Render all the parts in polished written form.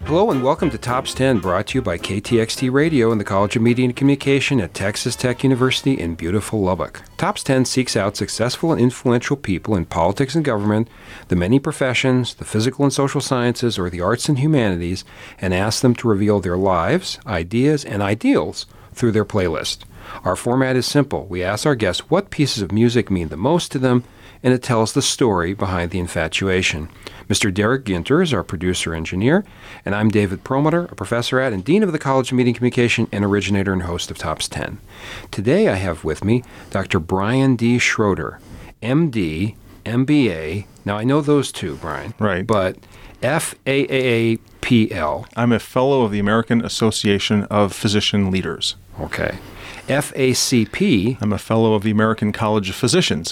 Hello and welcome to Tops 10, brought to you by KTXT Radio and the College of Media and Communication at Texas Tech University in beautiful Lubbock. Tops 10 seeks out successful and influential people in politics and government, the many professions, the physical and social sciences, or the arts and humanities, and asks them to reveal their lives, ideas, and ideals through their playlist. Our format is simple. We ask our guests what pieces of music mean the most to them, and it tells the story behind the infatuation. Mr. Derek Ginter is our producer-engineer, and I'm David Perlmutter, a professor at and dean of the College of Media and Communication and originator and host of Tops 10. Today I have with me Dr. Brian D. Schroeder, MD, MBA. Now I know those two, Brian. Right. But FAAPL. I'm a fellow of the American Association of Physician Leaders. Okay. FACP. I'm a fellow of the American College of Physicians.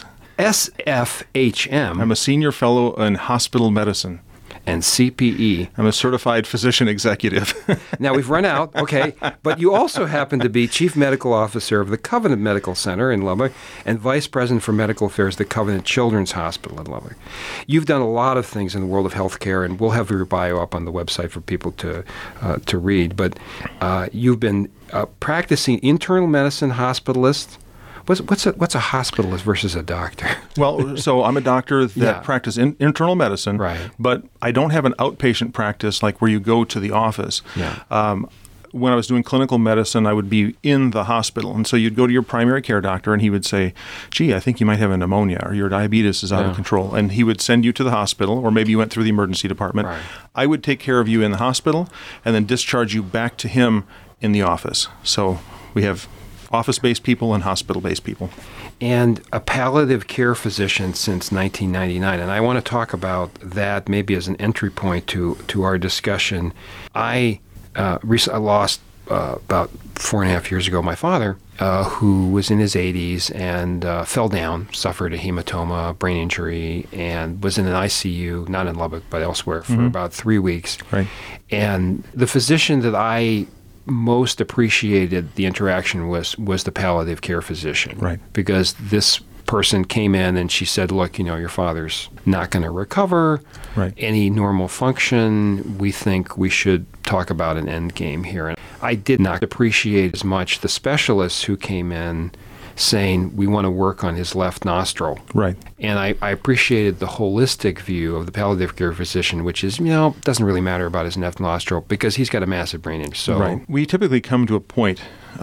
SFHM. I'm a senior fellow in hospital medicine. And CPE. I'm a certified physician executive. Now, we've run out, okay, but you also happen to be Chief Medical Officer of the Covenant Medical Center in Lubbock and Vice President for Medical Affairs at the Covenant Children's Hospital in Lubbock. You've done a lot of things in the world of healthcare, and we'll have your bio up on the website for people to read, but you've been practicing internal medicine hospitalist. What's a hospitalist versus a doctor? Well, so I'm a doctor that practices internal medicine, right. But I don't have an outpatient practice like where you go to the office. Yeah. When I was doing clinical medicine, I would be in the hospital. And so you'd go to your primary care doctor and he would say, gee, I think you might have a pneumonia or your diabetes is out of control. And he would send you to the hospital, or maybe you went through the emergency department. Right. I would take care of you in the hospital and then discharge you back to him in the office. So we have office-based people and hospital-based people. And a palliative care physician since 1999. And I want to talk about that maybe as an entry point to our discussion. I recently lost about 4.5 years ago my father, who was in his 80s and fell down, suffered a hematoma, brain injury, and was in an ICU, not in Lubbock, but elsewhere, for about 3 weeks. Right. And the physician that I most appreciated the interaction was the palliative care physician. Right. Because this person came in and she said, look, your father's not going to recover. Right. Any normal function, we think we should talk about an end game here. And I did not appreciate as much the specialists who came in saying we want to work on his left nostril. Right. And I appreciated the holistic view of the palliative care physician, which is, doesn't really matter about his left nostril because he's got a massive brain injury. So right. We typically come to a point.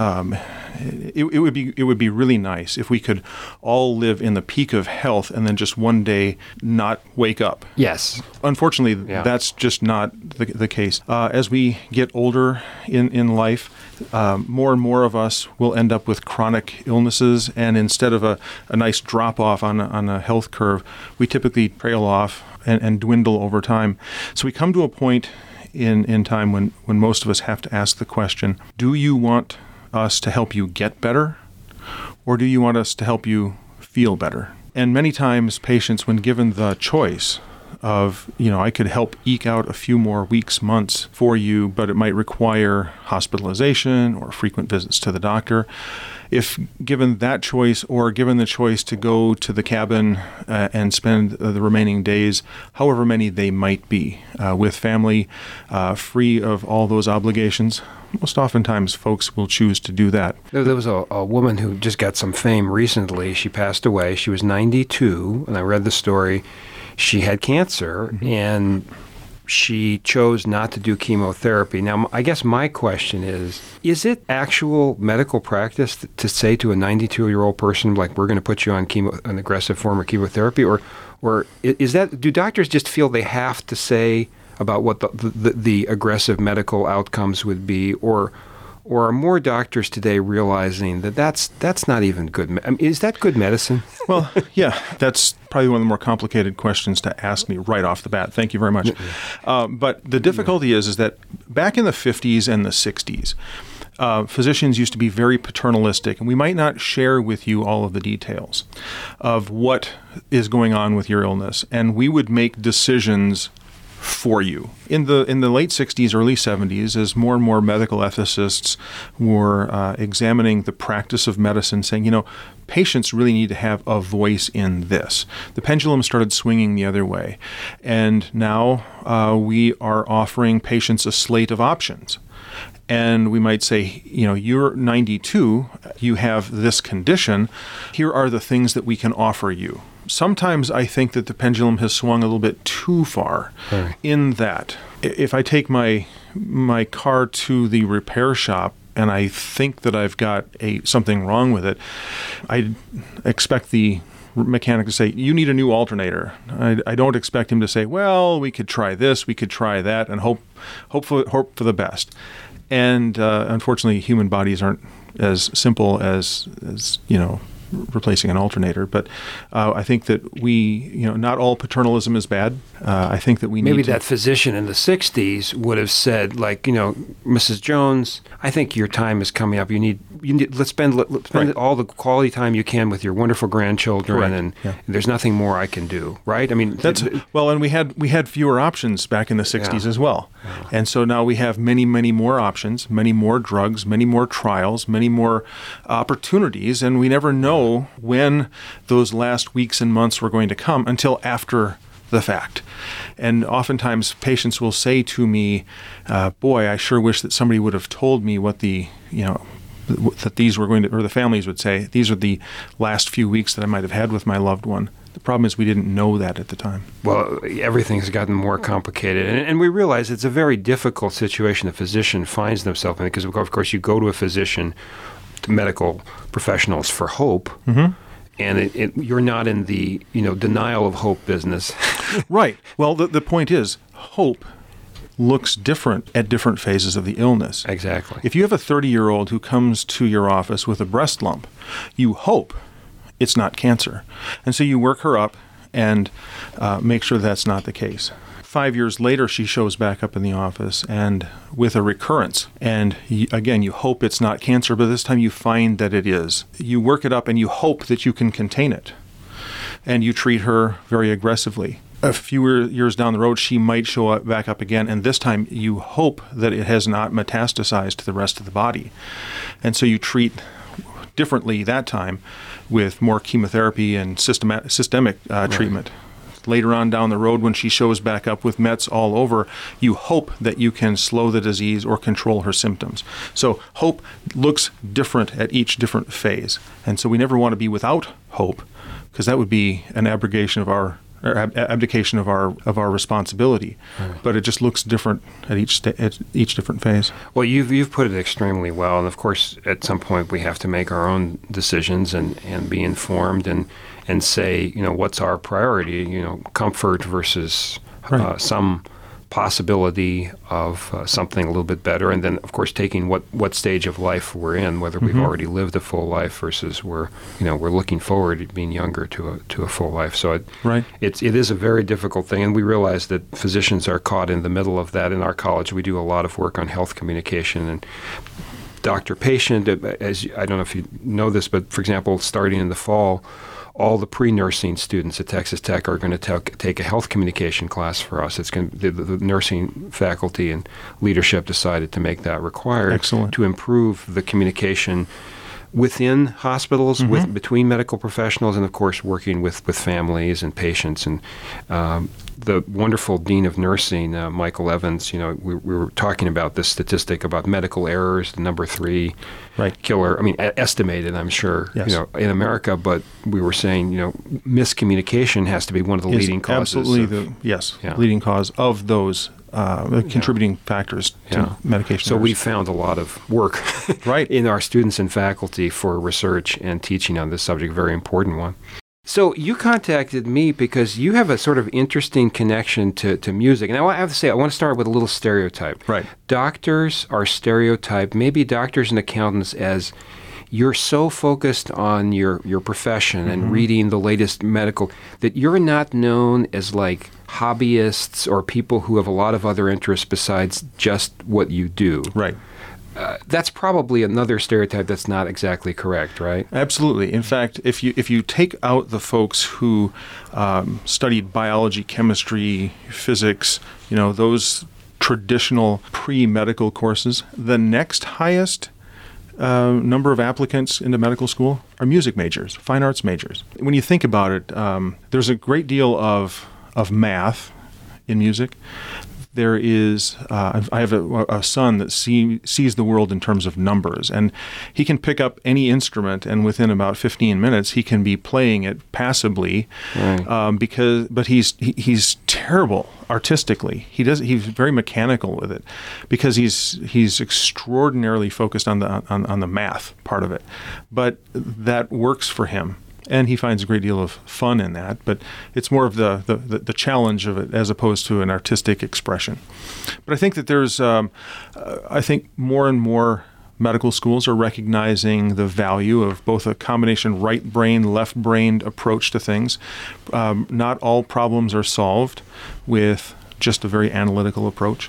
It would be really nice if we could all live in the peak of health and then just one day not wake up. Yes. Unfortunately, that's just not the case. As we get older in life, more and more of us will end up with chronic illnesses, and instead of a nice drop-off on a health curve, we typically trail off and dwindle over time. So we come to a point in time when most of us have to ask the question, do you want us to help you get better, or do you want us to help you feel better? And many times patients, when given the choice of, I could help eke out a few more weeks, months for you, but it might require hospitalization or frequent visits to the doctor. If given that choice, or given the choice to go to the cabin and spend the remaining days, however many they might be, with family, free of all those obligations, most oftentimes folks will choose to do that. There was a woman who just got some fame recently. She passed away. She was 92, and I read the story. She had cancer, and she chose not to do chemotherapy. Now, I guess my question is it actual medical practice to say to a 92-year-old person, like, we're going to put you on an aggressive form of chemotherapy? Or is that, do doctors just feel they have to say about what the aggressive medical outcomes would be? Or are more doctors today realizing that that's not even good? Is that good medicine? Well, yeah, that's probably one of the more complicated questions to ask me right off the bat. Thank you very much. But the difficulty is that back in the 50s and the 60s, physicians used to be very paternalistic, and we might not share with you all of the details of what is going on with your illness. And we would make decisions for you. In the late 60s, early 70s, as more and more medical ethicists were examining the practice of medicine, saying, patients really need to have a voice in this. The pendulum started swinging the other way. And now we are offering patients a slate of options. And we might say, you're 92, you have this condition, here are the things that we can offer you. Sometimes I think that the pendulum has swung a little bit too far in that if I take my car to the repair shop and I think that I've got something wrong with it, I expect the mechanic to say, you need a new alternator. I don't expect him to say, well, we could try this, we could try that, and hope for the best. And unfortunately, human bodies aren't as simple as replacing an alternator. But I think that not all paternalism is bad. I think that we maybe need that physician in the 60s would have said, Mrs. Jones, I think your time is coming up. You need let's spend all the quality time you can with your wonderful grandchildren, Correct. and there's nothing more I can do. Right? I mean, and we had fewer options back in the 60s as well, and so now we have many, many more options, many more drugs, many more trials, many more opportunities, and we never know when those last weeks and months were going to come until after the fact. And oftentimes patients will say to me, boy, I sure wish that somebody would have told me what that these were going to, or the families would say, these are the last few weeks that I might have had with my loved one. The problem is we didn't know that at the time. Well, everything's gotten more complicated. And we realize it's a very difficult situation a physician finds themselves in, because, of course, you go to a physician, to medical professionals, for hope. Mm-hmm. And you're not in the denial of hope business. Right. Well, the point is, hope looks different at different phases of the illness. Exactly. If you have a 30-year-old who comes to your office with a breast lump, you hope it's not cancer. And so you work her up and make sure that's not the case. 5 years later, she shows back up in the office and with a recurrence. And again, you hope it's not cancer, but this time you find that it is. You work it up and you hope that you can contain it. And you treat her very aggressively. A few years down the road, she might show back up again, and this time you hope that it has not metastasized to the rest of the body. And so you treat differently that time with more chemotherapy and systemic treatment. Later on down the road, when she shows back up with Mets all over, you hope that you can slow the disease or control her symptoms. So hope looks different at each different phase. And so we never want to be without hope, because that would be an abdication of our responsibility. Right. But it just looks different at each different phase. Well, you've put it extremely well, and of course, at some point we have to make our own decisions and be informed and say, what's our priority? Comfort versus some possibility of something a little bit better, and then of course taking what stage of life we're in, whether we've already lived a full life versus we're looking forward to being younger to a full life. So it is a very difficult thing, and we realize that physicians are caught in the middle of that. In our college, we do a lot of work on health communication and doctor-patient. As I don't know if you know this, but for example, starting in the fall, all the pre-nursing students at Texas Tech are going to take a health communication class for us. It's going to, the nursing faculty and leadership decided to make that required. Excellent. To improve the communication within hospitals, between medical professionals, and of course working with families and patients. And the wonderful dean of nursing, Michael Evans, we were talking about this statistic about medical errors, the number 3 killer. I mean, estimated, I'm sure, in America. But we were saying, miscommunication has to be one of the leading causes. Absolutely, leading cause of those contributing factors to medication. So we found a lot of work in our students and faculty for research and teaching on this subject, very important one. So you contacted me because you have a sort of interesting connection to music. And I have to say, I want to start with a little stereotype. Right. Doctors are stereotyped, maybe doctors and accountants, as you're so focused on your profession and reading the latest medical that you're not known as like hobbyists or people who have a lot of other interests besides just what you do. Right. That's probably another stereotype that's not exactly correct, right? Absolutely. In fact, if you take out the folks who studied biology, chemistry, physics, those traditional pre-medical courses, the next highest number of applicants into medical school are music majors, fine arts majors. When you think about it, there's a great deal of math in music. There is, I have a son that sees the world in terms of numbers, and he can pick up any instrument, and within about 15 minutes, he can be playing it passably, Right. but he's terrible artistically. He's very mechanical with it, because he's extraordinarily focused on the math part of it, but that works for him. And he finds a great deal of fun in that, but it's more of the challenge of it as opposed to an artistic expression. But I think that there's, I think more and more medical schools are recognizing the value of both a combination right brain, left brained approach to things. Not all problems are solved with just a very analytical approach.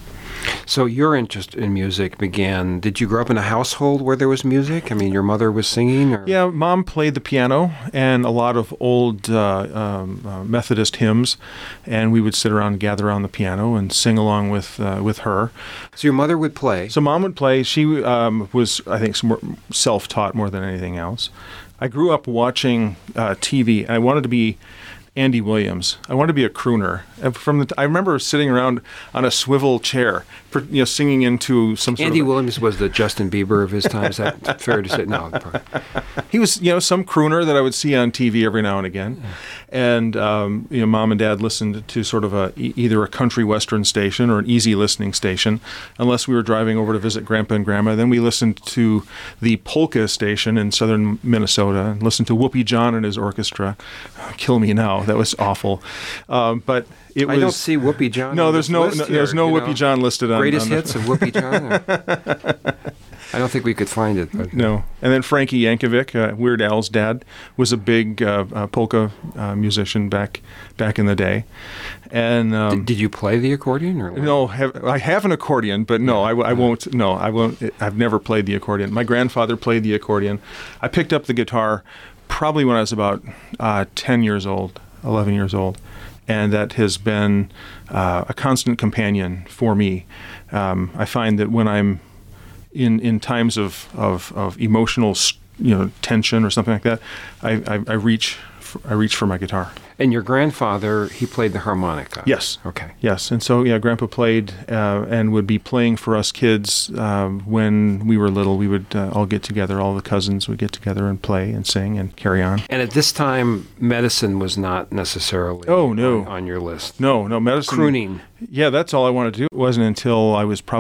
So your interest in music began, did you grow up in a household where there was music? I mean, your mother was singing? Or? Yeah, Mom played the piano and a lot of old Methodist hymns, and we would sit around and gather around the piano and sing along with her. So your mother would play? So Mom would play. She was, I think, self-taught more than anything else. I grew up watching TV, and I wanted to be Andy Williams. I wanted to be a crooner. I remember sitting around on a swivel chair, singing into some sort Andy of... Williams was the Justin Bieber of his time. Is that fair to say? No. He was, some crooner that I would see on TV every now and again. And, Mom and Dad listened to sort of either a country western station or an easy listening station, unless we were driving over to visit Grandpa and Grandma. Then we listened to the polka station in southern Minnesota and listened to Whoopi John and his orchestra. Kill me now. That was awful. But it was... I don't see Whoopi John. No, there's no Whoopi John listed on... Greatest hits of Whoopi John? I don't think we could find it. But. No. And then Frankie Yankovic, Weird Al's dad, was a big polka musician back in the day. And did you play the accordion? Or no, I have an accordion, but no, I won't. No, I won't. I've never played the accordion. My grandfather played the accordion. I picked up the guitar probably when I was about 10 years old, 11 years old. And that has been a constant companion for me. I find that when I'm in times of emotional, tension or something like that, I reach for my guitar. And your grandfather, he played the harmonica. Yes. Okay. Yes, and so Grandpa played and would be playing for us kids when we were little. We would all get together. All the cousins would get together and play and sing and carry on. And at this time, medicine was not necessally on your list. No, medicine. Crooning. Yeah, that's all I wanted to do. It wasn't until I was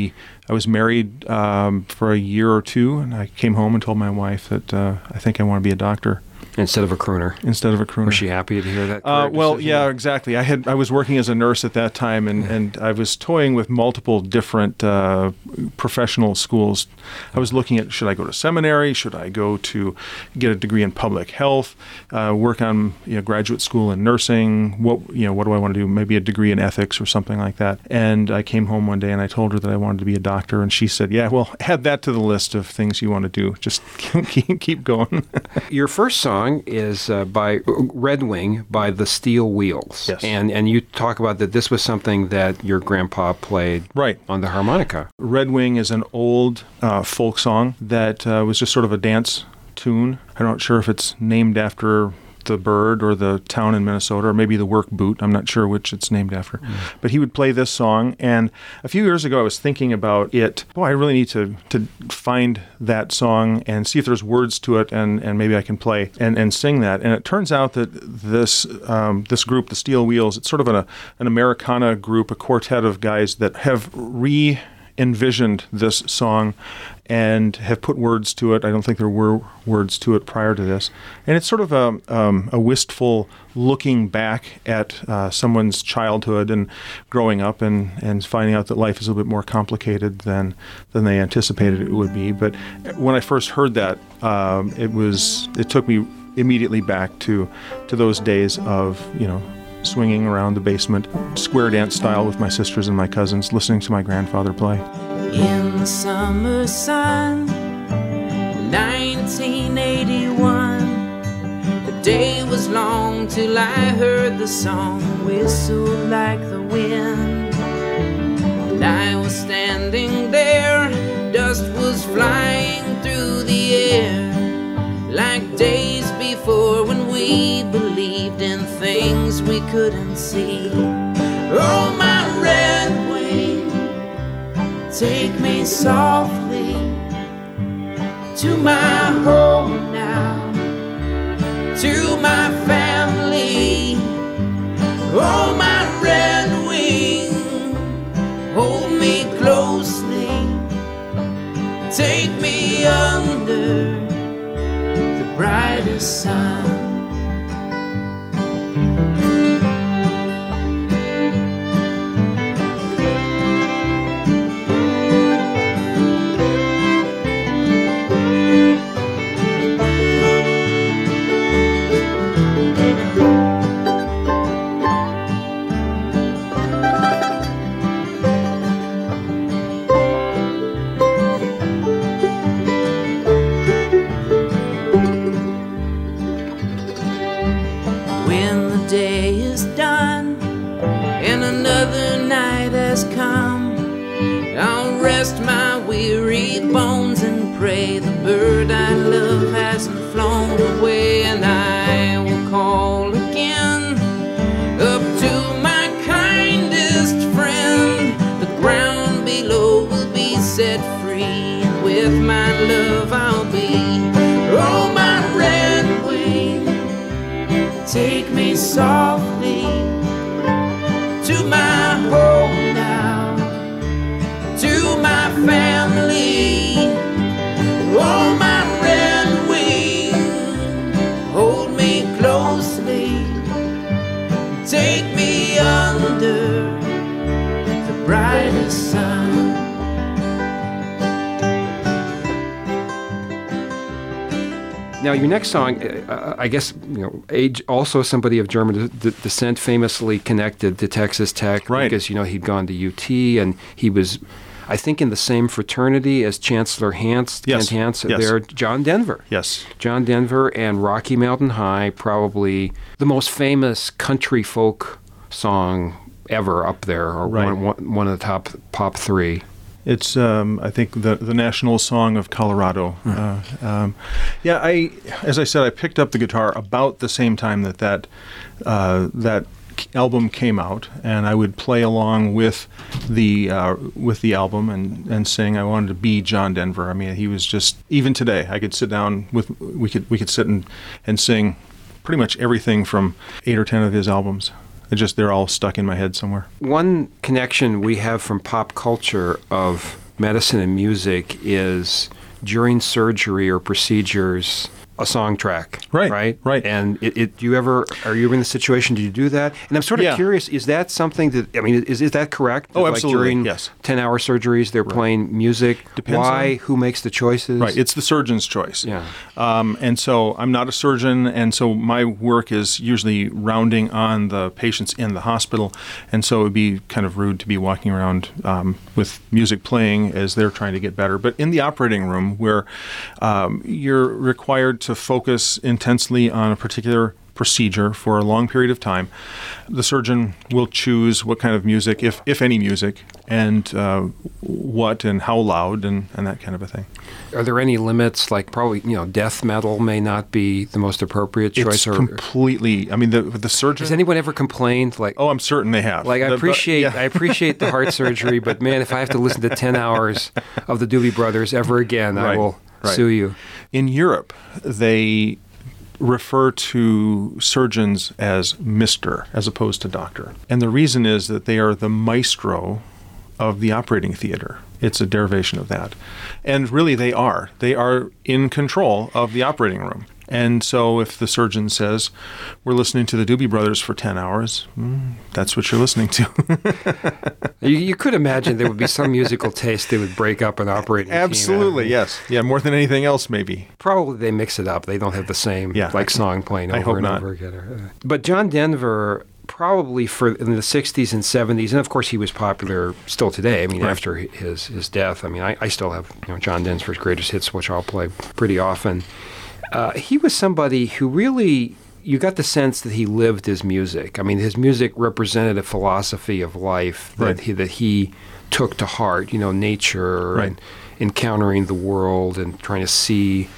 married for a year or two, and I came home and told my wife that I think I want to be a doctor. Instead of a crooner. Was she happy to hear that? Well, yeah, exactly. I was working as a nurse at that time, and I was toying with multiple different professional schools. I was looking at, should I go to seminary? Should I go to get a degree in public health? Work on graduate school in nursing? What do I want to do? Maybe a degree in ethics or something like that. And I came home one day and I told her that I wanted to be a doctor, and she said, "Yeah, well, add that to the list of things you want to do. Just keep going." Your first song is by Red Wing by the Steel Wheels. Yes. And you talk about that this was something that your grandpa played right on the harmonica. Red Wing is an old folk song that was just sort of a dance tune. I'm not sure if it's named after the bird or the town in Minnesota, or maybe the work boot. I'm not sure which it's named after. But he would play this song, and a few years ago I was thinking about it. I really need to find that song and see if there's words to it, and maybe I can play and sing that. And it turns out that this group, the Steel Wheels, it's sort of an Americana group, a quartet of guys that have envisioned this song and have put words to it. I don't think there were words to it prior to this. And it's sort of a wistful looking back at someone's childhood and growing up and finding out that life is a little bit more complicated than they anticipated it would be. But when I first heard that, it took me immediately back to those days of, swinging around the basement, square dance style with my sisters and my cousins, listening to my grandfather play. In the summer sun, 1981, the day was long till I heard the song whistle like the wind. And I was standing there, dust was flying through the air, like days before when we believed in things we couldn't see. Oh, my red wing, take me softly to my home now, to my family. Oh, my red wing, hold me closely, take me under the brightest sun. Pray the bird I love hasn't flown away, and I will call again up to my kindest friend. The ground below will be set free, and with my love I'll be. Oh, my red wing, take me softly to my home now, to my family. Oh, my red wing, hold me closely, take me under the brightest sun. Now, your next song, I guess, age also somebody of German descent, famously connected to Texas Tech, right? Because he'd gone to UT, and he was, I think, in the same fraternity as Chancellor Hans, yes. Kent Hans, yes. there, John Denver. Yes. John Denver and Rocky Mountain High, probably the most famous country folk song ever up there, or right. one of the top pop three. It's, I think, the national song of Colorado. As I said, I picked up the guitar about the same time that album came out, and I would play along with the album and sing. I wanted to be John Denver. I mean, he was just, even today, I could sit down we could sit and sing pretty much everything from 8 or 10 of his albums. They're all stuck in my head somewhere. One connection we have from pop culture of medicine and music is during surgery or procedures, a song track. Right. And are you ever in the situation, do you do that? And I'm sort of curious, is that something that, is that correct? Oh, that, absolutely, during yes. 10-hour surgeries, they're playing music? Depends Why? on, who makes the choices? Right, it's the surgeon's choice. Yeah. And so I'm not a surgeon, and so my work is usually rounding on the patients in the hospital, and so it would be kind of rude to be walking around with music playing as they're trying to get better. But in the operating room, where you're required to focus intensely on a particular procedure for a long period of time, the surgeon will choose what kind of music, if any music, and what and how loud and that kind of a thing. Are there any limits? Like probably, death metal may not be the most appropriate choice. It's completely. The surgeon. Has anyone ever complained? Like, oh, I'm certain they have. Like, I appreciate the heart surgery, but man, if I have to listen to 10 hours of the Doobie Brothers ever again, I will sue you. In Europe, they refer to surgeons as Mr. as opposed to doctor. And the reason is that they are the maestro of the operating theater. It's a derivation of that. And really they are. They are in control of the operating room. And so if the surgeon says, we're listening to the Doobie Brothers for 10 hours, that's what you're listening to. You could imagine there would be some musical taste that would break up an operating team. Absolutely, yes. Yeah, more than anything else, maybe. Probably they mix it up. They don't have the same song playing over and over again. But John Denver probably in the 60s and 70s, and of course he was popular still today. I mean, Right. after his death, I mean, I still have John Densmore's greatest hits, which I'll play pretty often. He was somebody who really, you got the sense that he lived his music. I mean, his music represented a philosophy of life that he took to heart. Nature Right. and encountering the world and trying to see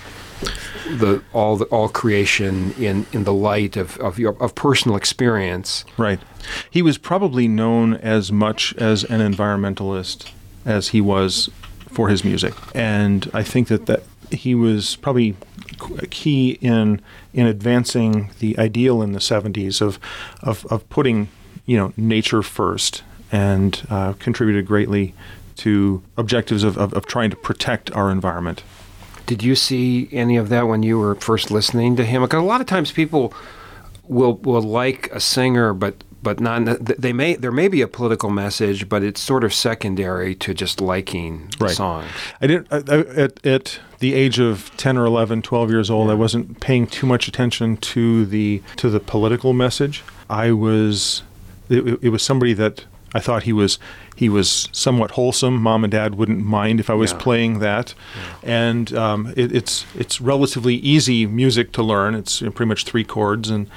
all creation in the light of personal experience. Right. He was probably known as much as an environmentalist as he was for his music, and I think that he was probably key in advancing the ideal in the 70s of putting nature first, and contributed greatly to objectives of trying to protect our environment. Did you see any of that when you were first listening to him? Because a lot of times people will like a singer, but not. There may be a political message, but it's sort of secondary to just liking the Right. song. I didn't at the age of 10 or 11, 12 years old. I wasn't paying too much attention to the political message. It was somebody that I thought he was somewhat wholesome. Mom and Dad wouldn't mind if I was playing that, and it's relatively easy music to learn. It's pretty much 3 chords and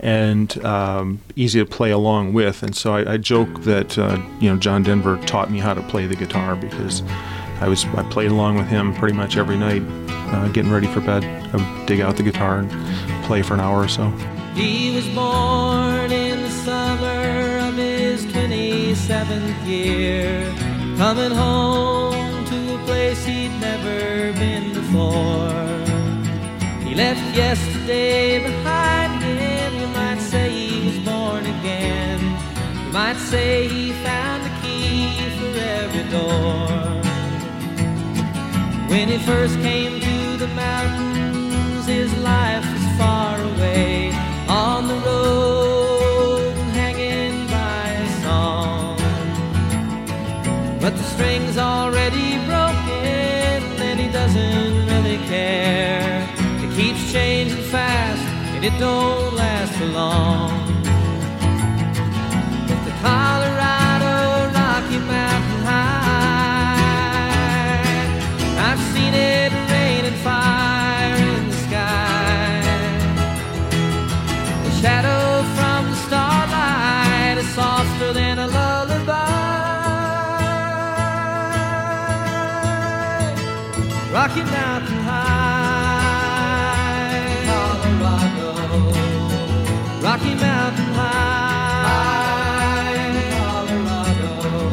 easy to play along with. And so I joke that John Denver taught me how to play the guitar, because I played along with him pretty much every night, getting ready for bed. I would dig out the guitar and play for an hour or so. He was born in the summer of his 27th year, coming home to a place he'd never been before. He left yesterday behind him. You might say he was born again. You might say he found the key for every door. When he first came to the mountains, his life was far away, on the road, hanging by a song. But the string's already broken, and he doesn't really care. It keeps changing fast, and it don't last for long. But the Colorado Rocky Mountain High, I've seen it rain and fire in the sky. The shadow from the starlight is softer than a lullaby. Rocky Mountain High, Colorado. Rocky Mountain High, Colorado.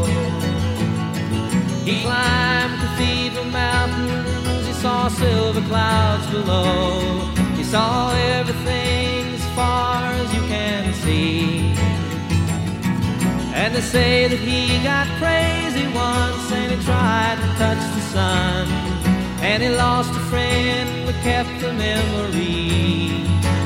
He climbed Cathedral Mountains. He saw silver clouds below. He saw everything as far as you can see. And they say that he got crazy once, and he tried to touch the sun, and he lost a friend but kept the memory.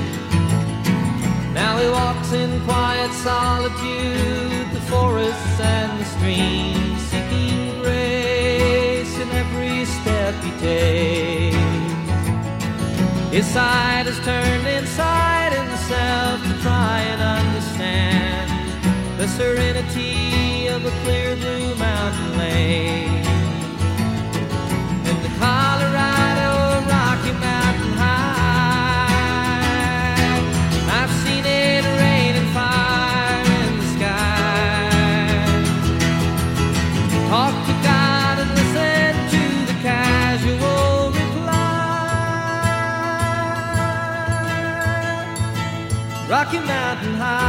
Now he walks in quiet solitude, the forests and the streams, seeking grace in every step he takes. His side is turned inside himself to try and understand the serenity of a clear blue mountain lake. In the Colorado Rocky Mountain High, I've seen it rain and fire in the sky. Talk to God and listen to the casual reply. Rocky Mountain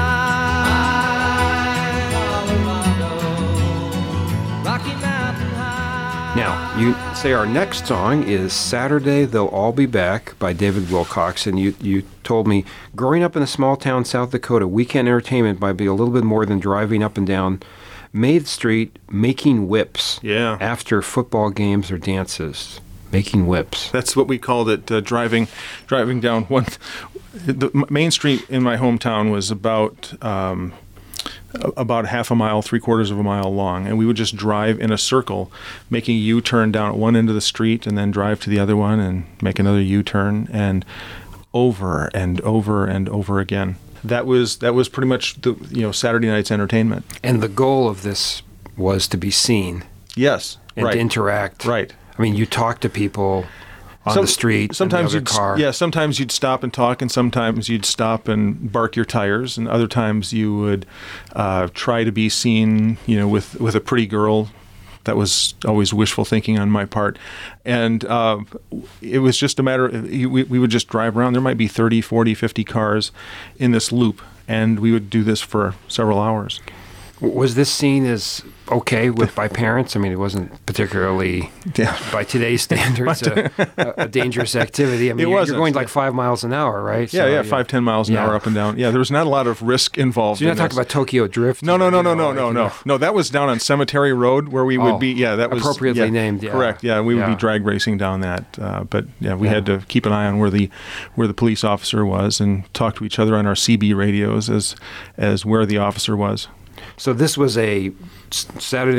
High, Colorado. Rocky Mountain High. Now, you say our next song is Saturday They'll All Be Back by David Wilcox, and you told me growing up in a small town, South Dakota, weekend entertainment might be a little bit more than driving up and down Main Street making whips after football games or dances. Making whips. That's what we called it, driving down one. The Main Street in my hometown was about half a mile, 3/4 of a mile long, and we would just drive in a circle, making a U-turn down at one end of the street, and then drive to the other one and make another U-turn, and over and over and over again. that was pretty much the Saturday night's entertainment. And the goal of this was to be seen. Yes, and to interact. Right. I mean, you talk to people on the street, sometimes in the other car. Yeah, sometimes you'd stop and talk, and sometimes you'd stop and bark your tires, and other times you would try to be seen, with a pretty girl. That was always wishful thinking on my part. And it was just a matter of, we would just drive around. There might be 30, 40, 50 cars in this loop, and we would do this for several hours. Was this seen as okay by parents? I mean, it wasn't particularly, by today's standards, a dangerous activity. I mean, you're going like 5 miles an hour, right? So, 5-10 miles an hour up and down. Yeah, there was not a lot of risk involved. So you're not talking about Tokyo Drift? No. No, that was down on Cemetery Road where we would be. Yeah, that was appropriately named. Yeah. Correct. Yeah, we would be drag racing down that. But we had to keep an eye on where the police officer was and talk to each other on our CB radios as where the officer was. So this was a Saturday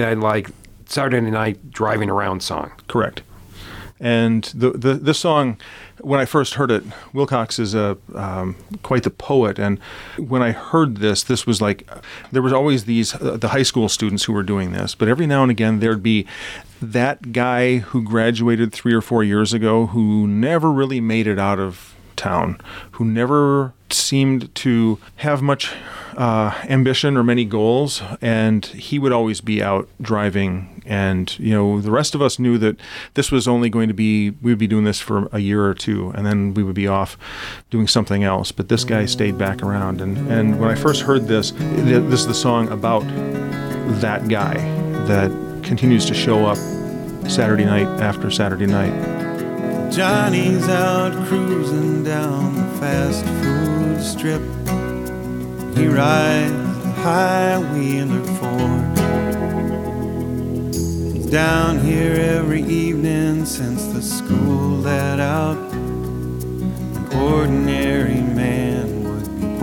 night driving around song. Correct. And the song, when I first heard it, Wilcox is quite the poet. And when I heard this was like, there was always these the high school students who were doing this, but every now and again there'd be that guy who graduated 3 or 4 years ago who never really made it out of town, who never seemed to have much ambition or many goals, and he would always be out driving. And the rest of us knew that this was only going to be, we would be doing this for a year or two, and then we would be off doing something else. But this guy stayed back around, and when I first heard this is the song about that guy that continues to show up Saturday night after Saturday night. Johnny's out cruising down the fast food strip. He rides the high-wheeler Ford. He's down here every evening since the school let out. An ordinary man would be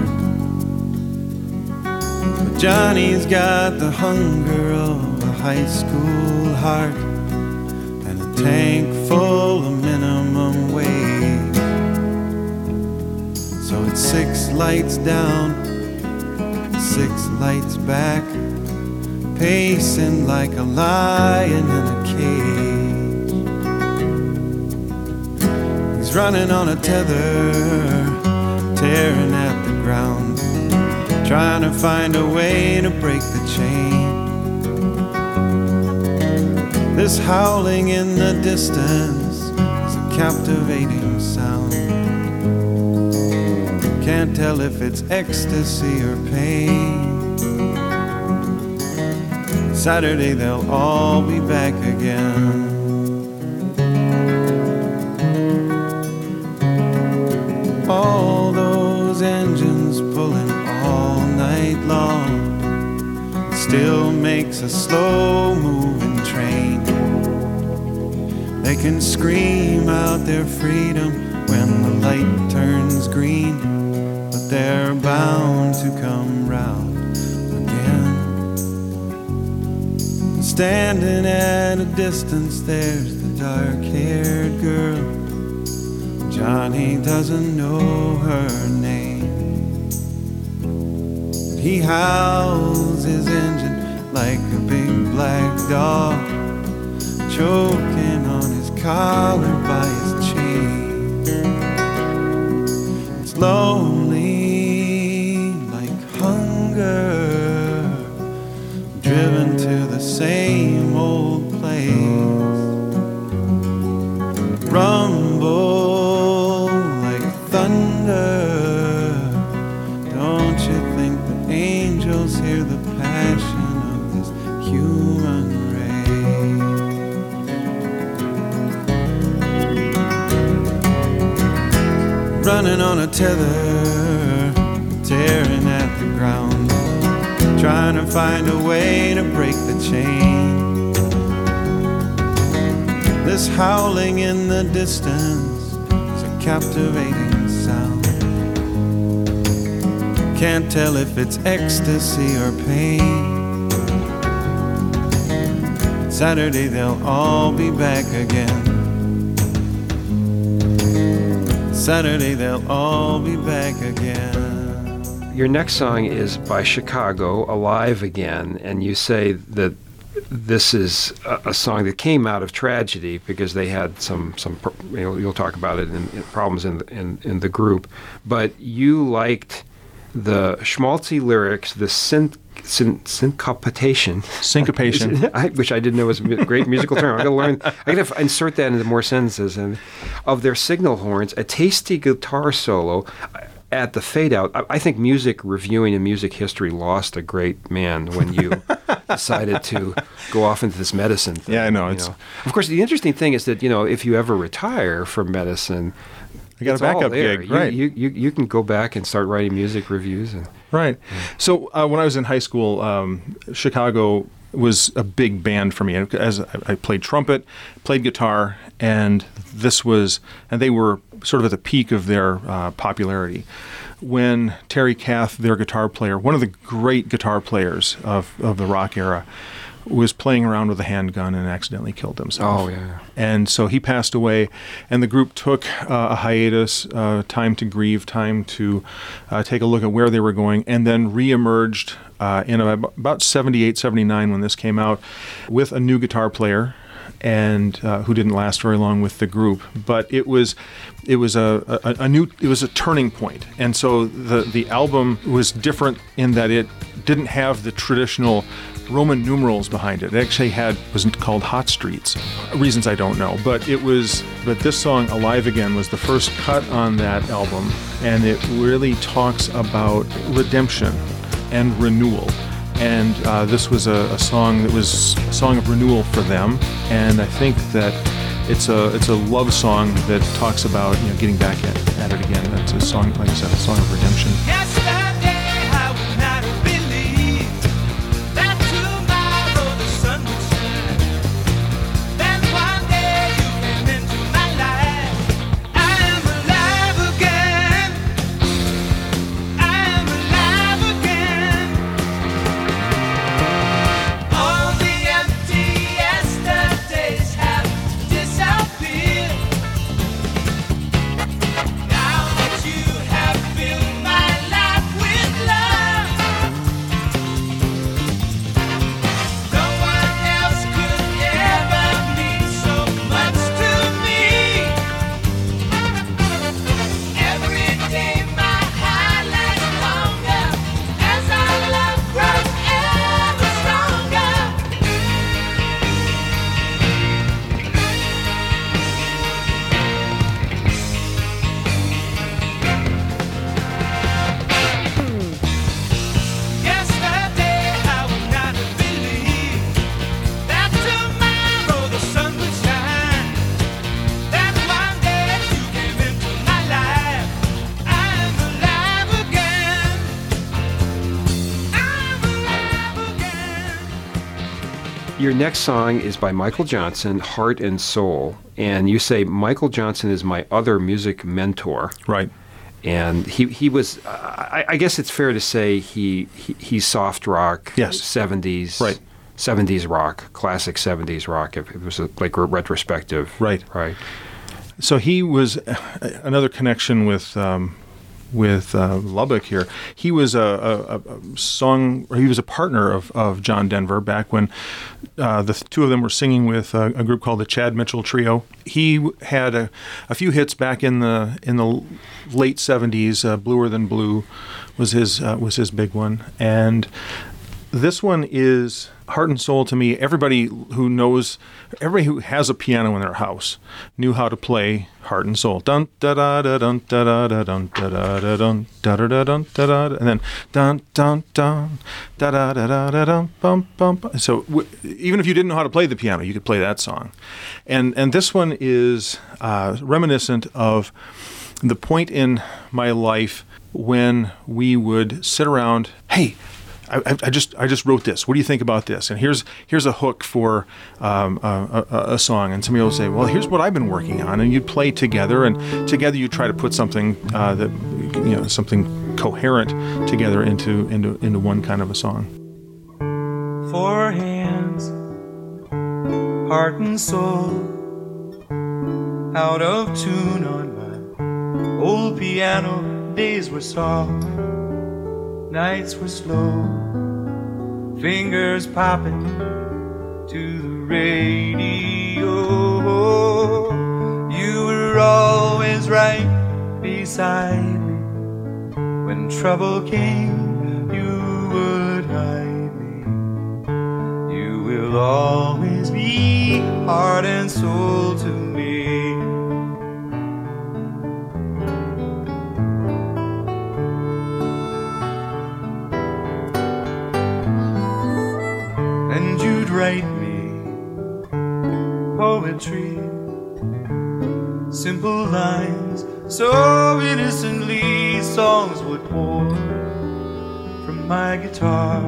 bored. But Johnny's got the hunger of a high school heart and a tank full of minimum wage. So it's 6 lights down, 6 lights back, pacing like a lion in a cage. He's running on a tether, tearing at the ground, trying to find a way to break the chain. This howling in the distance is a captivating sound. Can't tell if it's ecstasy or pain. Saturday they'll all be back again. All those engines pulling all night long, it still makes a slow-moving train. They can scream out their freedom when the light turns green, but they're bound to come round again. Standing at a distance, there's the dark-haired girl. Johnny doesn't know her name. He howls his engine like a big black dog, choking on his collar by his chain. It's lonely like hunger, driven to the same old place. Rumble like thunder. Don't you think the angels hear the passion of this human race? Running on a tether, tearing at the ground, trying to find a way to break the chain. This howling in the distance is a captivating sound. Can't tell if it's ecstasy or pain. Saturday they'll all be back again. Saturday they'll all be back again. Your next song is by Chicago, Alive Again, and you say that this is a song that came out of tragedy because they had some you'll talk about it in problems in the group, but you liked the schmaltzy lyrics, the syncopation, which I didn't know was a great musical term. I got to insert that into more sentences, and of their signal horns, a tasty guitar solo at the fade out. I think music reviewing and music history lost a great man when you decided to go off into this medicine thing. Yeah, I know. Of course, the interesting thing is that, if you ever retire from medicine, you got a backup gig, right? You can go back and start writing music reviews. Right. So when I was in high school, Chicago was a big band for me. As I played trumpet, played guitar, and they were sort of at the peak of their popularity. When Terry Kath, their guitar player, one of the great guitar players of the rock era, was playing around with a handgun and accidentally killed himself. Oh, yeah. And so he passed away, and the group took a hiatus, time to grieve, time to take a look at where they were going, and then reemerged in about 78, 79 when this came out with a new guitar player, and who didn't last very long with the group. But it was a turning point, and so the album was different in that it didn't have the traditional Roman numerals behind it. It actually wasn't called Hot Streets, reasons I don't know, but this song Alive Again was the first cut on that album, and it really talks about redemption and renewal. And this was a song that was a song of renewal for them, and I think that it's a love song that talks about getting back at it again. It's a song, like I said, a song of redemption. Yesterday I would not have believed that tomorrow the sun would shine. Then one day you came into my life. I am alive again. I am alive again. All the empty yesterdays have disappeared. Now that you have filled my life with love, no one else could ever mean so much to me. Every day my heart lasts longer as our love grows ever stronger. Yesterday I would not have believed that tomorrow the sun would shine. That one day you came into my life. I am alive again. I'm alive again. Your next song is by Michael Johnson, Heart and Soul, and you say Michael Johnson is my other music mentor. Right. And he was, I guess it's fair to say he's soft rock, Yes. 70s, Right. 70s rock, classic 70s rock. If it was like a retrospective, Right. right. So he was another connection with Lubbock here. He was he was a partner of John Denver back when the two of them were singing with a group called the Chad Mitchell Trio. He had a few hits back in the late 70s. Bluer Than Blue was his big one, and this one is Heart and Soul to me. Everybody who has a piano in their house knew how to play Heart and Soul. Dun da da da dun da da da dun da da da dun da da da dun da da, and then dun dun dun da da da da da dun bum bum. So even if you didn't know how to play the piano, you could play that song. And this one is reminiscent of the point in my life when we would sit around. Hey, I just wrote this. What do you think about this? And here's a hook for a song. And somebody will say, well, here's what I've been working on. And you'd play together, and together you try to put something something coherent together into one kind of a song. Four hands, heart and soul, out of tune on my old piano. Days were soft, nights were slow, fingers popping to the radio. You were always right beside me. When trouble came, you would hide me. You will always be heart and soul to me. And you'd write me poetry, simple lines, so innocently songs would pour from my guitar.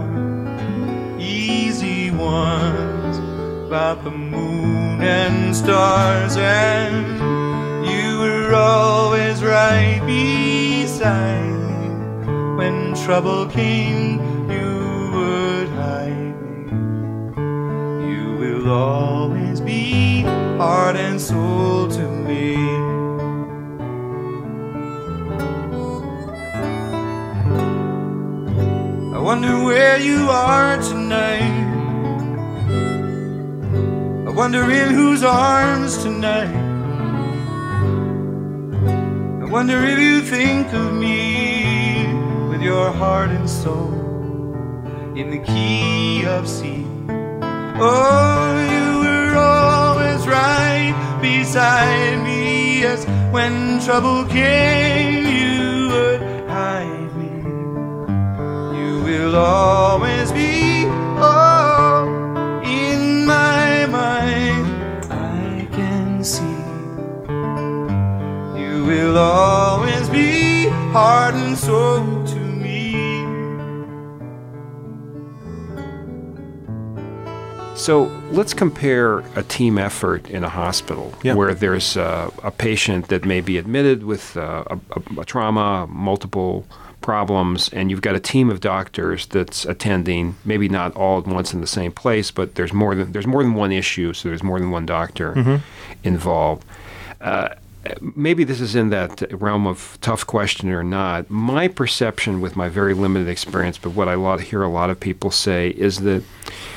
Easy ones about the moon and stars, and you were always right beside me. When trouble came, you would hide me. You will always be heart and soul to me. I wonder where you are tonight. I wonder in whose arms tonight. I wonder if you think of me with your heart and soul in the key of C. Oh, you were always right beside me. Yes, when trouble came, you would hide me. You will always be, oh, in my mind. I can see. You will always be heart and soul to me. So let's compare a team effort in a hospital where there's a patient that may be admitted with a trauma, multiple problems, and you've got a team of doctors that's attending, maybe not all at once in the same place, but there's more than one issue, so there's more than one doctor involved. Maybe this is in that realm of tough question or not. My perception with my very limited experience, but what I hear a lot of people say is that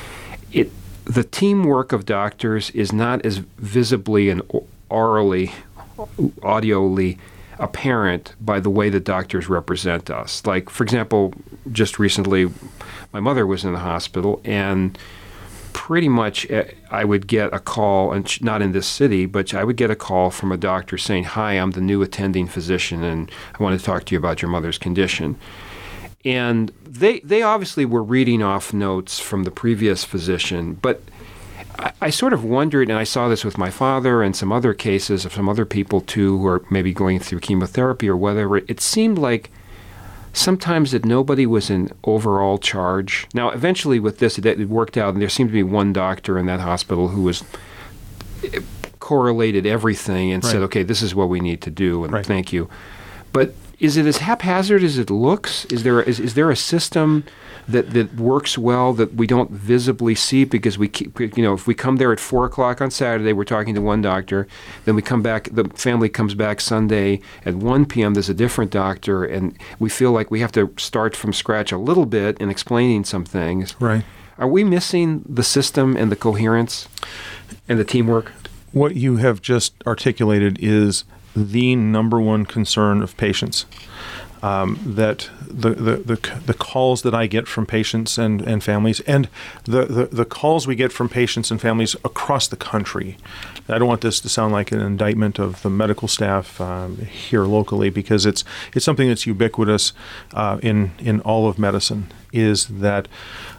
the teamwork of doctors is not as visibly and orally, audioly apparent by the way the doctors represent us. Like, for example, just recently, my mother was in the hospital, and pretty much I would get a call, and not in this city, but I would get a call from a doctor saying, "Hi, I'm the new attending physician, and I want to talk to you about your mother's condition." And they obviously were reading off notes from the previous physician, but I sort of wondered, and I saw this with my father and some other cases of some other people too who are maybe going through chemotherapy or whatever. It seemed like sometimes that nobody was in overall charge. Now, eventually with this, it worked out, and there seemed to be one doctor in that hospital who was correlated everything and said, okay, this is what we need to do, and thank you. But is it as haphazard as it looks? Is there a system that works well that we don't visibly see because we keep, if we come there at 4:00 on Saturday, we're talking to one doctor, then we come back, the family comes back Sunday at 1 p.m., there's a different doctor, and we feel like we have to start from scratch a little bit in explaining some things. Right. Are we missing the system and the coherence and the teamwork? What you have just articulated is the number one concern of patients. That the calls that I get from patients and families, and the calls we get from patients and families across the country. I don't want this to sound like an indictment of the medical staff here locally, because it's something that's ubiquitous in all of medicine, is that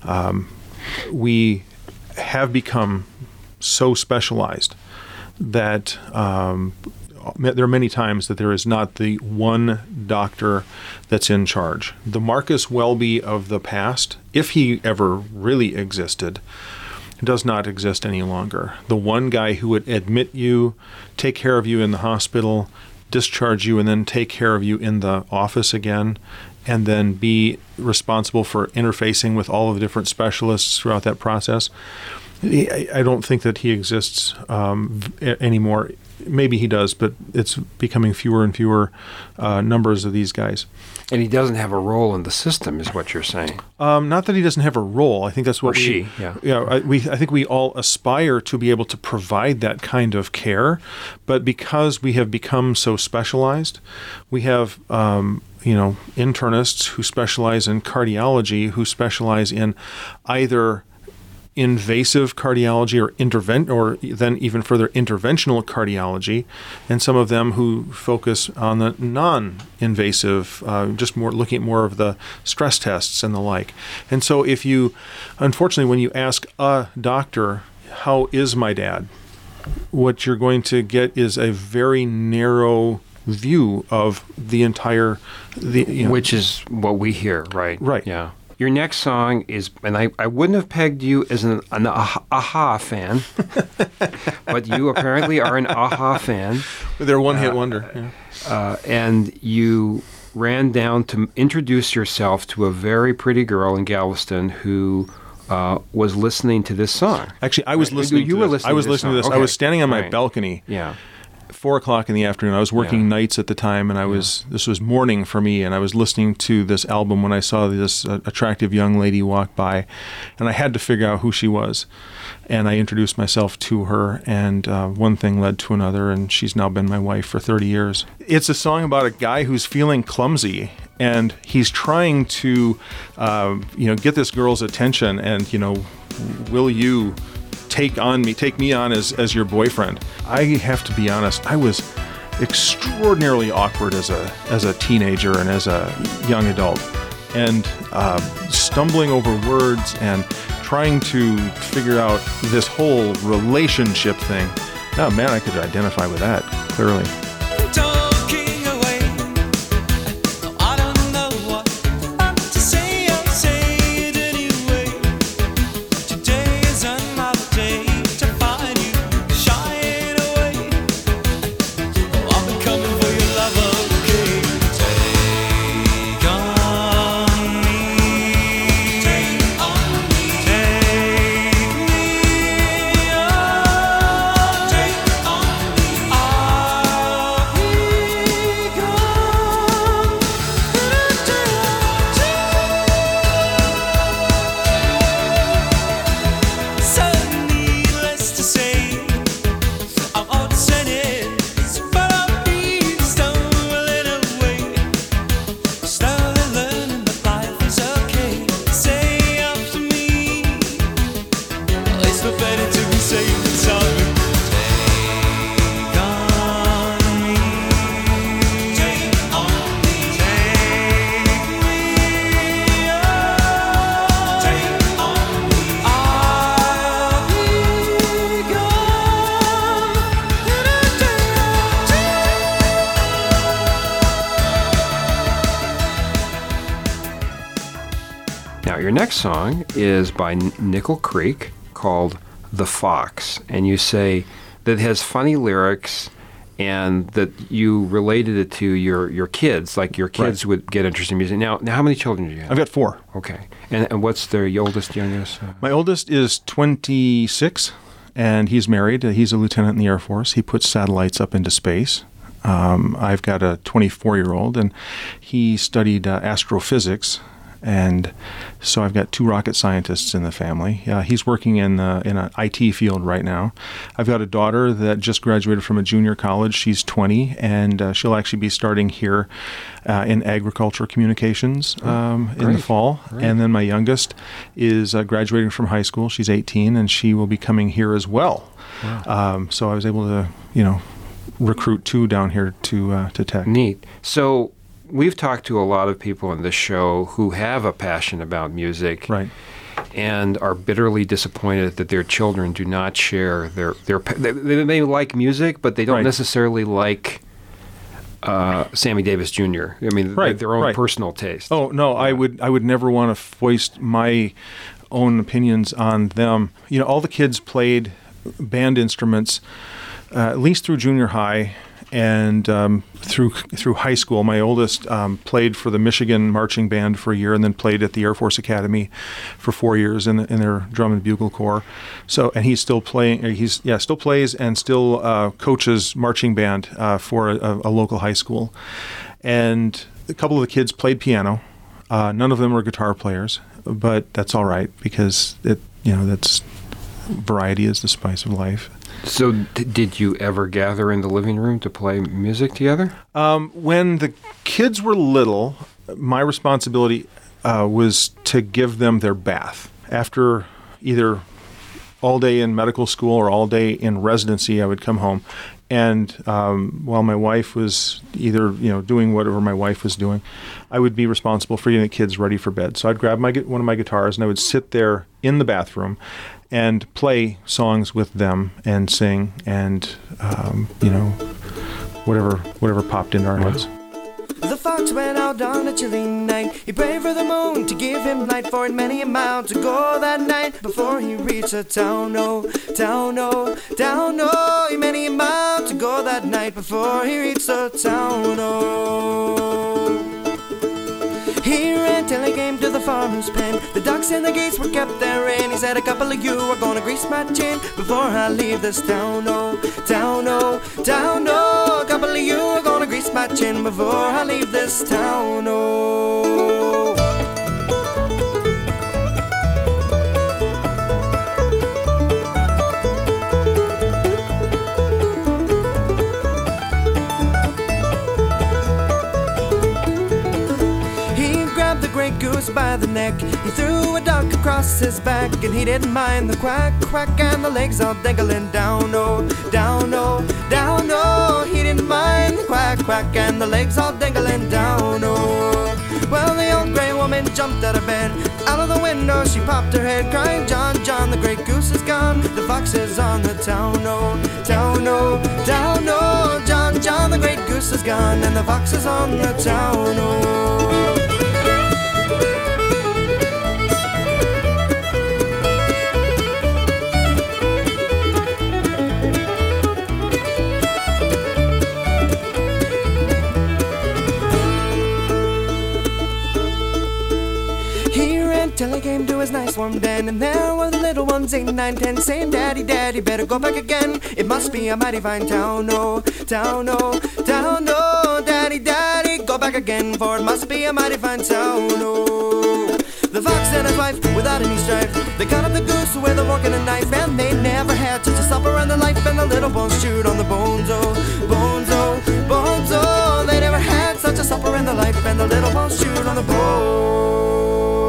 we have become so specialized that there are many times that there is not the one doctor that's in charge. The Marcus Welby of the past, if he ever really existed, does not exist any longer. The one guy who would admit you, take care of you in the hospital, discharge you, and then take care of you in the office again, and then be responsible for interfacing with all of the different specialists throughout that process. I don't think that he exists anymore. Maybe he does, but it's becoming fewer and fewer numbers of these guys. And he doesn't have a role in the system, is what you're saying. Not that he doesn't have a role. I think that's what Or she, yeah. I think we all aspire to be able to provide that kind of care, but because we have become so specialized, we have internists who specialize in cardiology, who specialize in either invasive cardiology or then even further interventional cardiology, and some of them who focus on the non-invasive, just more looking at more of the stress tests and the like. And so unfortunately, when you ask a doctor, how is my dad, what you're going to get is a very narrow view of the entire, which is what we hear, right? Right. Yeah. Your next song is, and I wouldn't have pegged you as an Aha fan, but you apparently are an Aha fan. They're one-hit wonder. Yeah. And you ran down to introduce yourself to a very pretty girl in Galveston who was listening to this song. Actually, I was listening to this. I was listening to this. Okay. I was standing on my balcony. Yeah. 4:00 in the afternoon. I was working nights at the time, and this was morning for me, and I was listening to this album when I saw this attractive young lady walk by, and I had to figure out who she was. And I introduced myself to her, and one thing led to another, and she's now been my wife for 30 years. It's a song about a guy who's feeling clumsy, and he's trying to, get this girl's attention, and, will you take me on as your boyfriend? I have to be honest, I was extraordinarily awkward as a teenager and as a young adult, and stumbling over words and trying to figure out this whole relationship thing. Oh man, I could identify with that, clearly. Talking away, I don't know what to say. I'll say it anyway. Today is another day to find you shying away. I've been coming for your love, okay? Take on me, take on me, take me on, take on me. I'll be gone. So needless to say, I'm all sentence, but I'll be stumbling away, slowly learning that life is okay. Say after me, it's no better to be safe than sorry. Take on me, take on me, take me on, take on me. I'll be gone. Now, your next song is by Nickel Creek called The Fox, and you say that it has funny lyrics and that you related it to your kids, like your kids would get interested in music. Now, how many children do you have? I've got 4. Okay. And what's their oldest, youngest? My oldest is 26, and he's married. He's a lieutenant in the Air Force. He puts satellites up into space. I've got a 24-year-old, and he studied astrophysics, and so I've got 2 rocket scientists in the family. He's working in an IT field right now. I've got a daughter that just graduated from a junior college. She's 20, and she'll actually be starting here in agriculture communications in the fall. Great. And then my youngest is graduating from high school. She's 18, and she will be coming here as well. Wow. So I was able to, recruit 2 down here to Tech. Neat. So we've talked to a lot of people in this show who have a passion about music, right, and are bitterly disappointed that their children do not share they may like music, but they don't necessarily like Sammy Davis Jr. I mean, their own personal taste. Oh no, I would never want to foist my own opinions on them. All the kids played band instruments at least through junior high, And through high school, my oldest played for the Michigan Marching Band for a year, and then played at the Air Force Academy for 4 years in their drum and bugle corps. So, and he's still playing. Still plays and still coaches marching band for a local high school. And a couple of the kids played piano. None of them were guitar players, but that's all right because that's variety is the spice of life. So did you ever gather in the living room to play music together? When the kids were little, my responsibility was to give them their bath. After either all day in medical school or all day in residency, I would come home. And while my wife was either doing whatever my wife was doing, I would be responsible for getting the kids ready for bed. So I'd grab one of my guitars and I would sit there in the bathroom and play songs with them and sing and whatever popped into our heads. The fox went out on a chilly night. He prayed for the moon to give him light, for it many a mile to go that night before he reached a town, oh, town, oh, town, oh. Many a mile to go that night before he reached a town, oh. He ran till he came to the farmer's pen. The ducks and the geese were kept therein. He said, a couple of you are gonna grease my chin before I leave this town, oh, town, oh, town, oh. A couple of you are gonna grease my chin before I leave this town, oh. Goose by the neck, he threw a duck across his back, and he didn't mind the quack, quack, and the legs all dangling down, oh, down, oh, down, oh. He didn't mind the quack, quack, and the legs all dangling down, oh. Well, the old gray woman jumped out of bed, out of the window she popped her head, crying, John, John, the great goose is gone, the fox is on the town, oh, town, oh, town, oh. John, John, the great goose is gone, and the fox is on the town, oh. Till he came to his nice warm den, and there were the little ones, 8, 9, 10, saying, Daddy, Daddy, better go back again. It must be a mighty fine town, oh, town, oh, town, oh. Daddy, Daddy, go back again, for it must be a mighty fine town, oh. The fox and his wife, without any strife, they cut up the goose with a fork and a knife, and they never had such a supper in their life, and the little bones chewed on the bones, oh, bones, oh, bones, oh. They never had such a supper in their life, and the little bones chewed on the bones.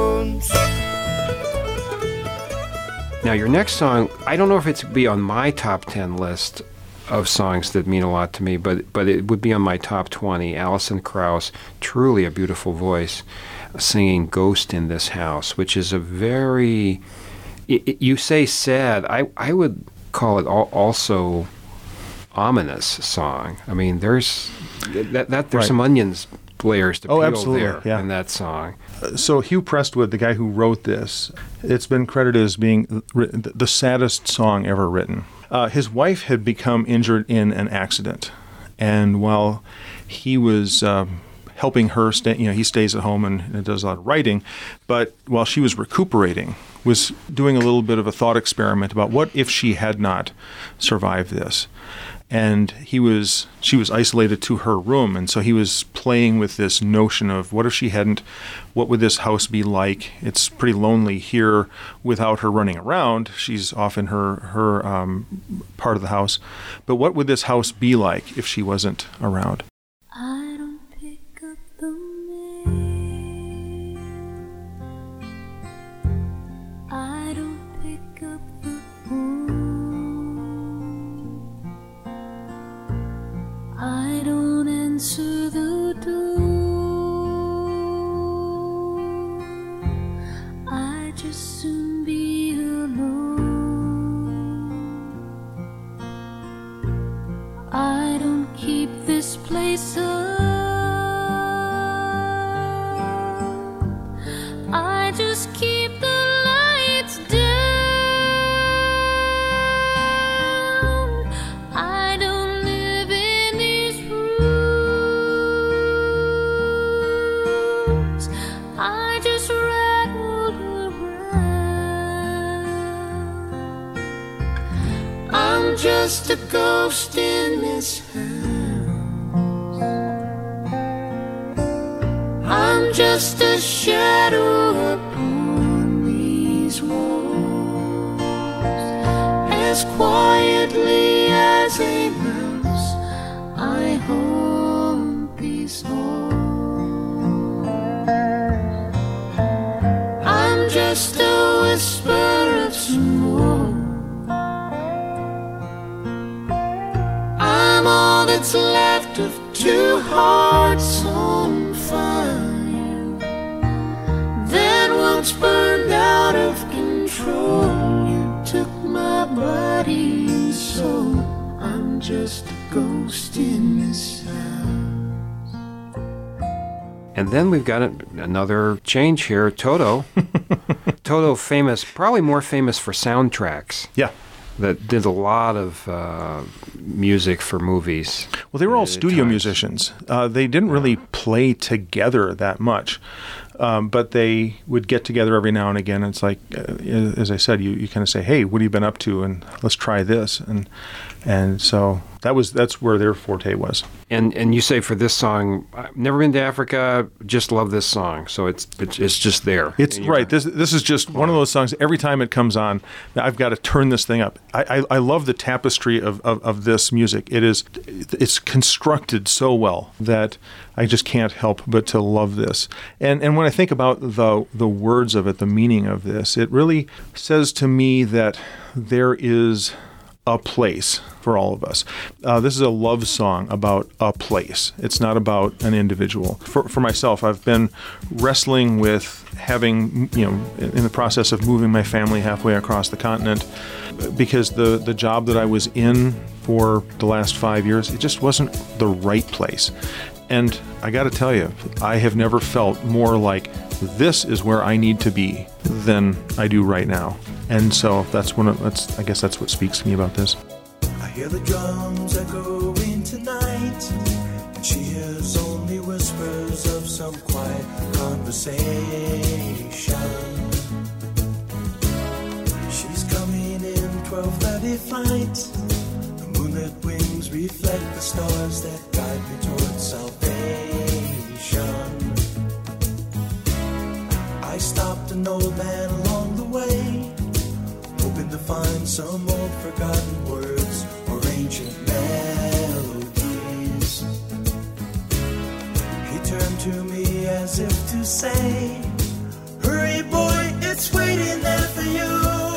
Now, your next song, I don't know if it's be on my top 10 list of songs that mean a lot to me, but it would be on my top 20. Alison Krauss, truly a beautiful voice, singing Ghost in This House, which is a very, you say sad, I would call it also ominous song. I mean, there's Right. some onions layers to peel absolutely, there yeah. in that song. So Hugh Prestwood, the guy who wrote this, it's been credited as being the saddest song ever written. His wife had become injured in an accident, and while he was helping her, he stays at home and does a lot of writing, but while she was recuperating, was doing a little bit of a thought experiment about what if she had not survived this. And she was isolated to her room, and so he was playing with this notion of what if she hadn't, what would this house be like? It's pretty lonely here without her running around. She's off in her part of the house. But what would this house be like if she wasn't around? I don't pick up the mail. I don't pick up the phone. I don't answer the door. I just soon be alone. I don't keep this place up. I just keep the lights down. I don't live in these just a ghost in this house. I'm just a shadow upon these walls, as quietly as a mouse I haunt these halls. I'm just a whisper of smoke. I'm all that's left of two hearts on fire that once burned out of control. You took my body and soul. I'm just a ghost in this house. And then we've got another change here. Toto. Toto, famous, probably more famous for soundtracks. Yeah. That did a lot of music for movies. Well, they were all studio musicians. They didn't really play together that much, but they would get together every now and again. It's like, as I said, you kind of say, "Hey, what have you been up to?" And let's try this. And so that's where their forte was. And you say for this song, I've never been to Africa, just love this song. So it's just there. It's right. This is just one of those songs. Every time it comes on, I've got to turn this thing up. I love the tapestry of this music. It's constructed so well that I just can't help but to love this. And when I think about the words of it, the meaning of this, it really says to me that there is a place for all of us. This is a love song about a place. It's not about an individual. For myself, I've been wrestling with having, in the process of moving my family halfway across the continent, because the job that I was in for the last 5 years, it just wasn't the right place. And I got to tell you, I have never felt more like this is where I need to be than I do right now. And so I guess that's what speaks to me about this. I hear the drums echoing tonight, and she hears only whispers of some quiet conversation. She's coming in 12:30 flight. The moonlit wings reflect the stars that guide me towards salvation. I stopped an old man along the way, hoping to find some old forgotten words or ancient melodies. He turned to me as if to say, "Hurry, boy, it's waiting there for you."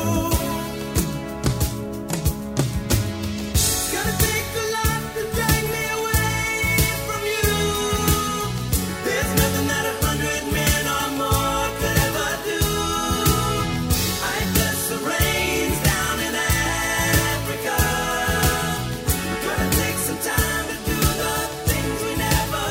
It's gonna take a lot to drag me away from you. There's nothing that 100 men or more could ever do. I guess the rain's down in Africa. We're gonna take some time to do the things we never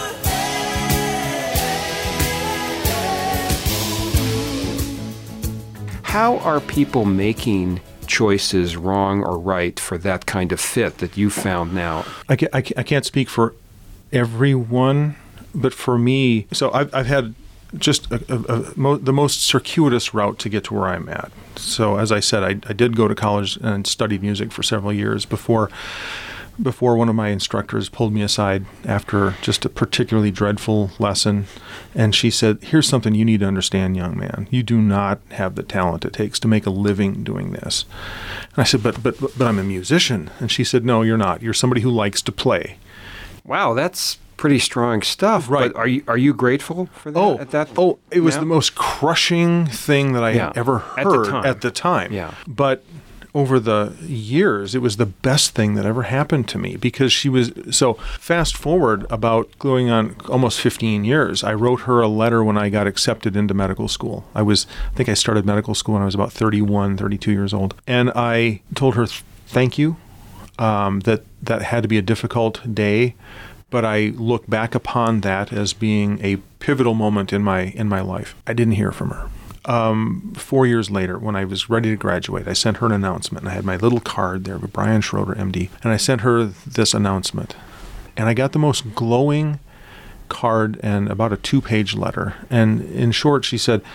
had. How are people making choices, wrong or right, for that kind of fit that you found now? I can't speak for everyone, but for me, so I've had just the most circuitous route to get to where I'm at. So as I said, I did go to college and studied music for several years before one of my instructors pulled me aside after just a particularly dreadful lesson, and she said, "Here's something you need to understand, young man. You do not have the talent it takes to make a living doing this." And I said, but I'm a musician. And she said, "No, you're not. You're somebody who likes to play." Wow, that's pretty strong stuff. Right. But are you grateful for that at that point? It was the most crushing thing that I had ever heard at the time. Yeah. But over the years, it was the best thing that ever happened to me, because she was, so fast forward about going on almost 15 years, I wrote her a letter when I got accepted into medical school. I think I started medical school when I was about 31, 32 years old. And I told her, thank you, that had to be a difficult day, but I look back upon that as being a pivotal moment in my life. I didn't hear from her. 4 years later, when I was ready to graduate, I sent her an announcement. I had my little card there with Brian Schroeder, MD, and I sent her this announcement. And I got the most glowing card and about a 2-page letter. And in short, she said,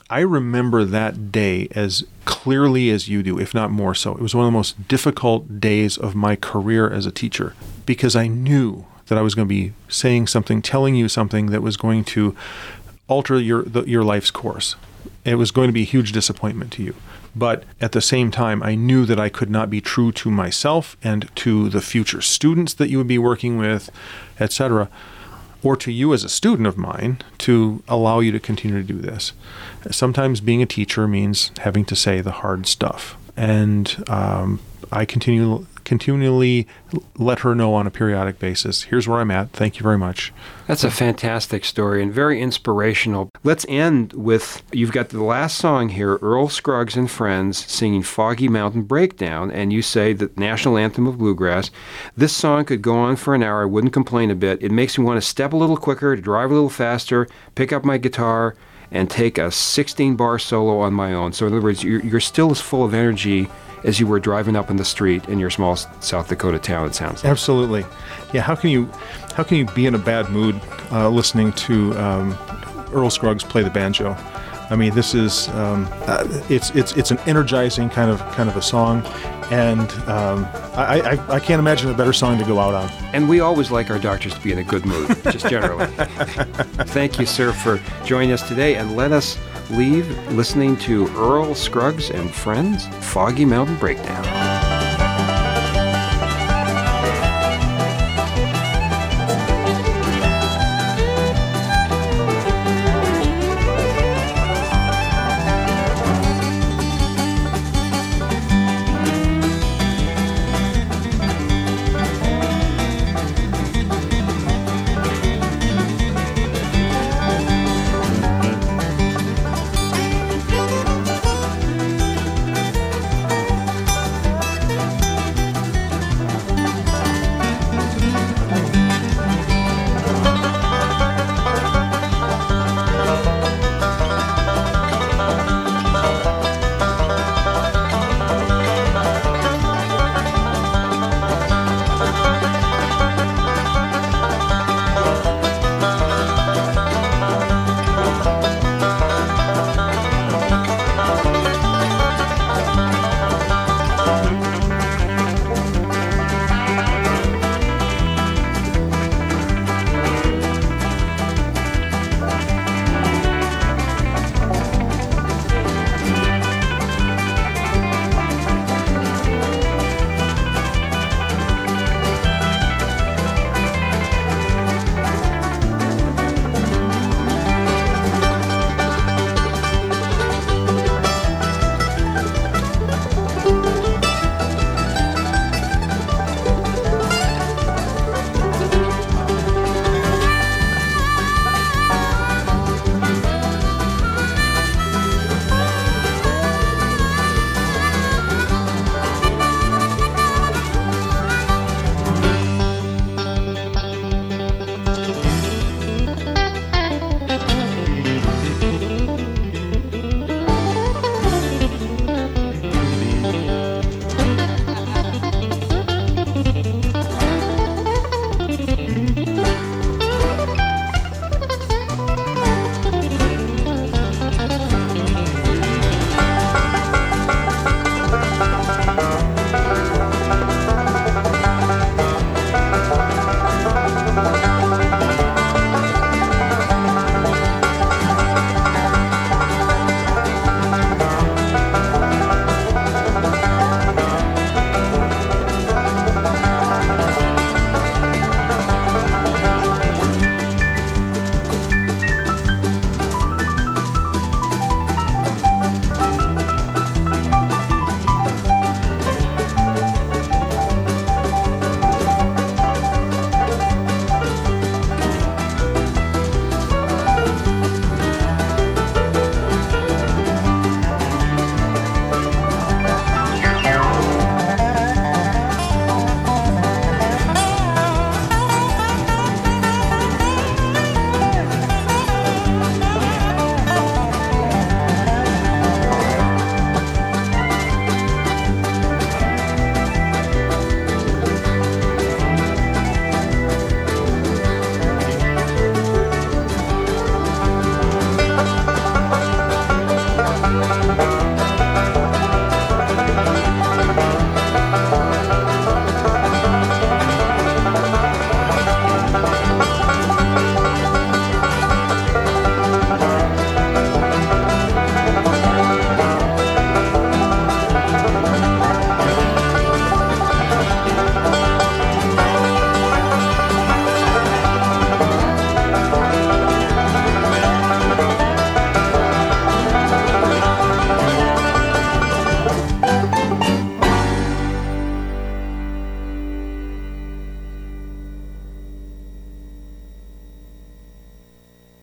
I remember that day as clearly as you do, if not more so. It was one of the most difficult days of my career as a teacher because I knew that I was going to be saying something, telling you something that was going to alter your life's course. It was going to be a huge disappointment to you. But at the same time, I knew that I could not be true to myself and to the future students that you would be working with, etc., or to you as a student of mine to allow you to continue to do this. Sometimes being a teacher means having to say the hard stuff. And I continually let her know on a periodic basis, here's where I'm at, thank you very much. That's a fantastic story and very inspirational. Let's end with, you've got the last song here, Earl Scruggs and Friends singing Foggy Mountain Breakdown, and you say the national anthem of bluegrass. This song could go on for an hour, I wouldn't complain a bit. It makes me want to step a little quicker, to drive a little faster, pick up my guitar, and take a 16-bar solo on my own. So in other words, you're still as full of energy as you were driving up in the street in your small South Dakota town, it sounds like. Absolutely. Yeah, how can you be in a bad mood listening to Earl Scruggs play the banjo? I mean, this is it's an energizing kind of a song, and I can't imagine a better song to go out on. And we always like our doctors to be in a good mood, just generally. Thank you, sir, for joining us today, and let us leave listening to Earl Scruggs and Friends, Foggy Mountain Breakdown.